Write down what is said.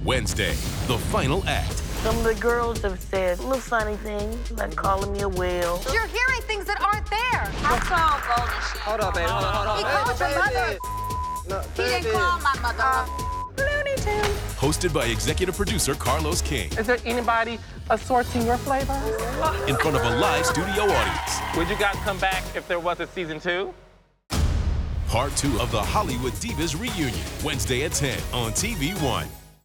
Wednesday, the final act. Some of the girls have said little funny things, like calling me a whale. You're hearing things that aren't there. I saw Golden Sheep. Hold on, baby. Hold on. He called your mother. No, He didn't call my mother. Looney Tunes. Hosted by executive producer Carlos King. Is there anybody assorting your flavors? In front of a live studio audience. Would you guys come back if there was a season 2? Part 2 of the Hollywood Divas Reunion. Wednesday at 10 on TV1.